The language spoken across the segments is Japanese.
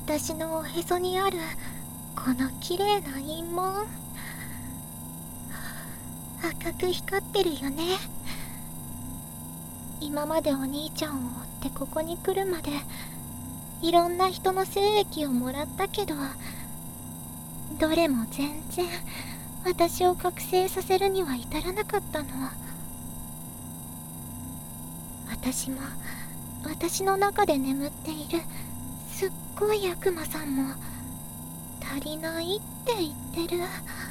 私のおへそにあるこの綺麗な陰紋、赤く光ってるよね。今までお兄ちゃんを追ってここに来るまでいろんな人の精液をもらったけど、どれも全然私を覚醒させるには至らなかったの。私も私の中で眠っているすっごい悪魔さんも足りないって言ってる。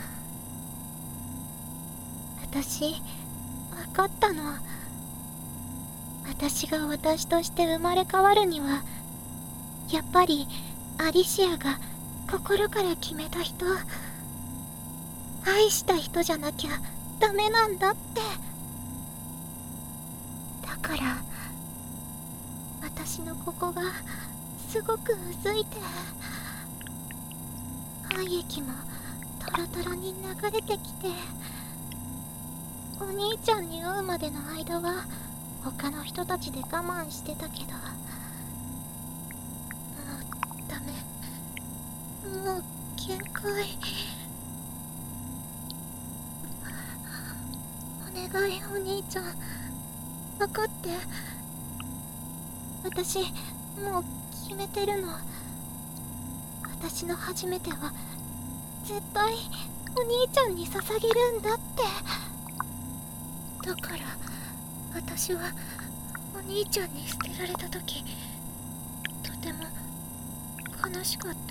私分かったの。私が私として生まれ変わるにはやっぱりアリシアが心から決めた人、愛した人じゃなきゃダメなんだって。だから私のここがすごくうずいて、愛液もトロトロに流れてきて、お兄ちゃんに会うまでの間は他の人たちで我慢してたけど、もうダメ、もう限界。お願いお兄ちゃん、分かって。私もう決めてるの。私の初めては絶対お兄ちゃんに捧げるんだって。だから私はお兄ちゃんに捨てられた時とても悲しかった。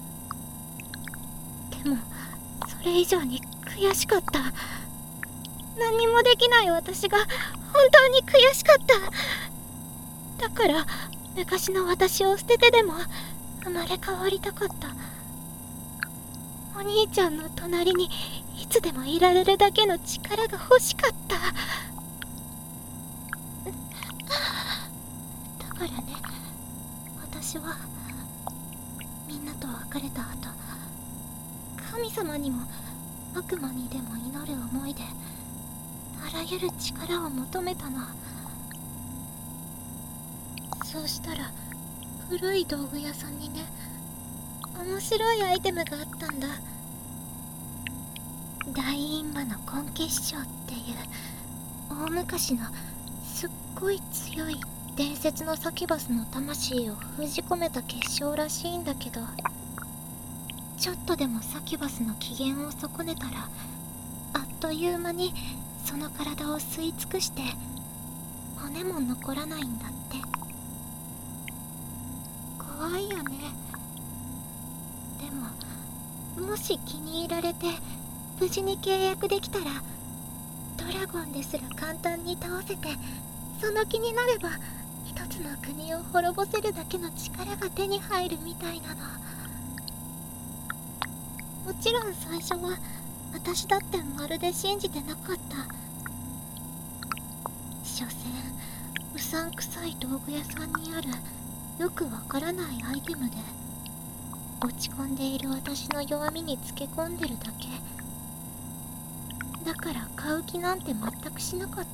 でもそれ以上に悔しかった。何もできない私が本当に悔しかった。だから昔の私を捨ててでも生まれ変わりたかった。お兄ちゃんの隣にいつでもいられるだけの力が欲しかった。だからね、私はみんなと別れた後、神様にも悪魔にでも祈る思いであらゆる力を求めたの。そうしたら古い道具屋さんにね、面白いアイテムがあったんだ。大陰馬の根結晶っていう大昔のすっごい強い伝説のサキュバスの魂を封じ込めた結晶らしいんだけど、ちょっとでもサキュバスの機嫌を損ねたらあっという間にその体を吸い尽くして骨も残らないんだって。怖いよね。でももし気に入られて無事に契約できたらドラゴンですら簡単に倒せて、その気になれば一つの国を滅ぼせるだけの力が手に入るみたいなの。もちろん最初は私だってまるで信じてなかった。所詮うさんくさい道具屋さんにあるよくわからないアイテムで落ち込んでいる私の弱みにつけ込んでるだけだから、買う気なんて全くしなかった。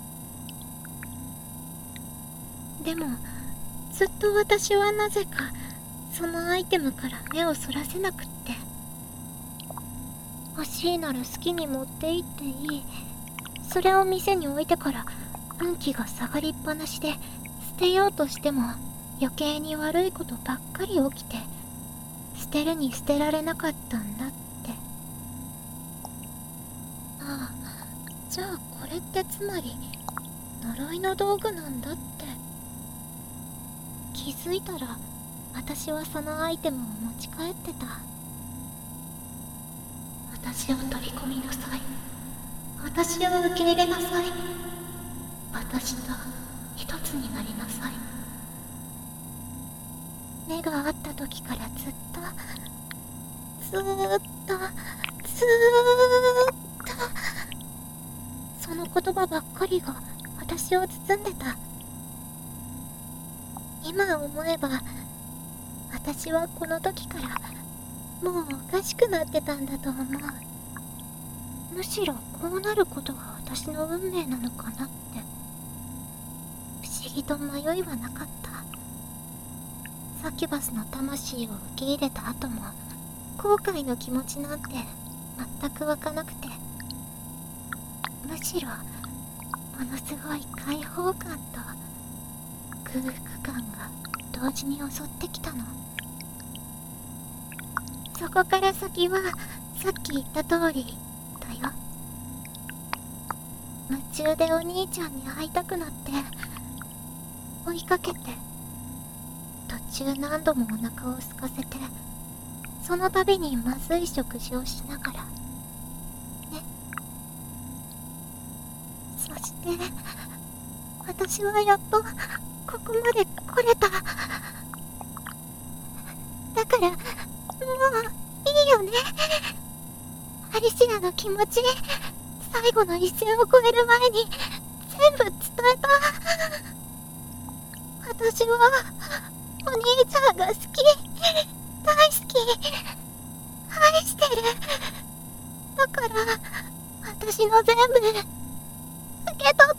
でもずっと私はなぜかそのアイテムから目をそらせなくって、欲しいなら好きに持って行っていい、それを店に置いてから運気が下がりっぱなしで、捨てようとしても余計に悪いことばっかり起きて、捨てるに捨てられなかったんだって。ああ、じゃあこれってつまり呪いの道具なんだって。気づいたら私はそのアイテムを持ち帰ってた。私を取り込みなさい。私を受け入れなさい。私と一つになりなさい。目が合った時からずっとその言葉ばっかりが私を包んでた。今思えば私はこの時からもうおかしくなってたんだと思う。むしろこうなることが私の運命なのかなって不思議と迷いはなかった。 サキュバスの魂を受け入れた後も後悔の気持ちなんて全く湧かなくて、むしろものすごい解放感と空腹感が同時に襲ってきたの。そこから先はさっき言った通りだよ。夢中でお兄ちゃんに会いたくなって追いかけて、途中何度もお腹を空かせて、その度にまずい食事をしながらね。そして私はやっとここまで来れた。だからもういいよね。アリシアの気持ち、最後の一線を越える前に全部伝えた。私はお兄ちゃんが好き、大好き、愛してる。だから私の全部受け取って。